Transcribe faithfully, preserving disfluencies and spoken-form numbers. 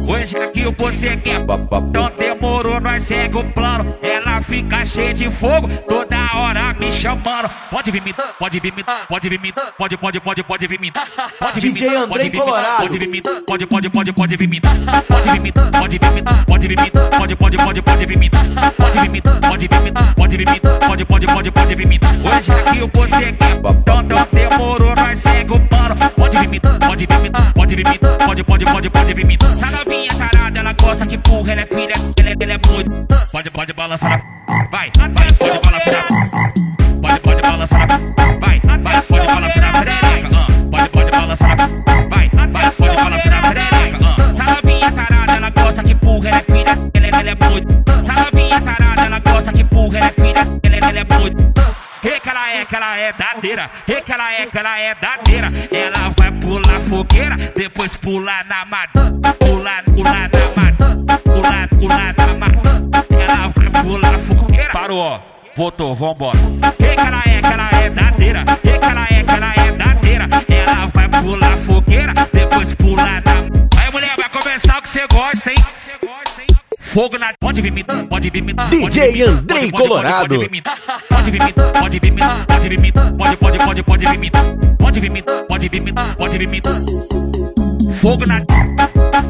Hoje aqui você quer, então demorou, nós segue o plano. Ela fica cheia de fogo, toda hora me chamando. Pode vir me, pode vir me, pode vir me, pode, pode, pode, pode vir me. D J Andrei Colorado. Pode vir me, pode, pode, pode, pode vir me. Pode vir me, pode vir me, pode vir me, pode, pode, pode, pode vir me. Pode vir me, pode vir me, pode vir me, pode, pode, pode, pode vir me. Hoje aqui você quer, então demorou, nós segue o plano. Pode vir me, pode vir me, pode vir me, pode, pode, pode, pode vir me. Essa novinha tarada, ela gosta que empurra, ela é filha, ela é, ela é muito. Pode, pode balançar, vai, vai, pode balançar, pode, pode balançar, vai, vai, pode balançar na perereca, pode, pode balançar, vai, vai, pode balançar na perereca. Essa novinha tarada, ela gosta que empurra, ela é filha, ela é, ela é muito. Essa novinha tarada, ela gosta que empurra, ela é filha, ela é, ela é muito. Rei que ela é, que ela é dadeira. Rei que ela é, que ela é dadeira. Ela vai pular fogueira, depois pular na mata. Pular, pular na mata. Pular, pular na mata. Ela vai pular fogueira. Parou, ó. Voltou, vambora. Rei que ela é, que ela é dadeira. Rei que ela é, que ela é dadeira. Ela vai pular fogueira, depois pular na mata. Aí, mulher, vai começar o que você gosta, hein? Fogo na... Pode vir me, pode vir me, D J Andrei Colorado. Pode vir me, pode vir me, pode vir me, pode vir me, pode, pode, pode, pode vir me, pode vir me, pode vir me, pode vir me. Fogo na...